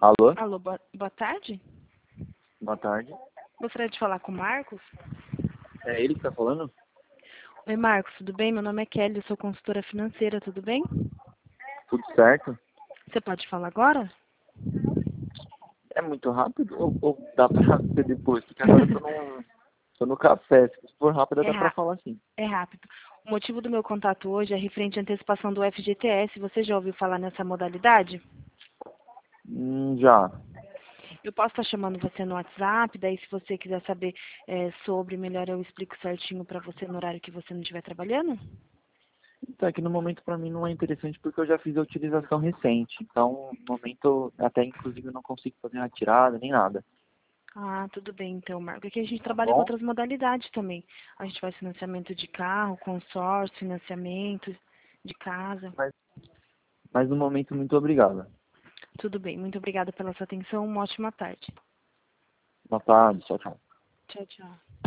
Alô? Alô, boa tarde. Boa tarde. Gostaria de falar com o Marcos. É ele que tá falando? Oi, Marcos, tudo bem? Meu nome é Kelly, eu sou consultora financeira, tudo bem? Tudo certo? Você pode falar agora? É muito rápido ou dá pra ser depois? Porque agora eu tô no café. Se for rápido, É, dá pra falar sim. é rápido. O motivo do meu contato hoje é referente à antecipação do FGTS. Você já ouviu falar nessa modalidade? Já. Eu posso estar chamando você no WhatsApp, daí se você quiser saber sobre, melhor eu explico certinho para você no horário que você não estiver trabalhando? Então, é que no momento pra mim não é interessante porque eu já fiz a utilização recente. Então, no momento, até inclusive eu não consigo fazer retirada nem nada. Ah, tudo bem então, Marco. Aqui a gente Tá trabalha com bom? outras modalidades também. A gente faz financiamento de carro, consórcio, financiamento de casa. Mas, mas no momento, muito obrigado. Tudo bem. Muito obrigada pela sua atenção. Uma ótima tarde. Boa tarde. Tchau, tchau. Tchau, tchau.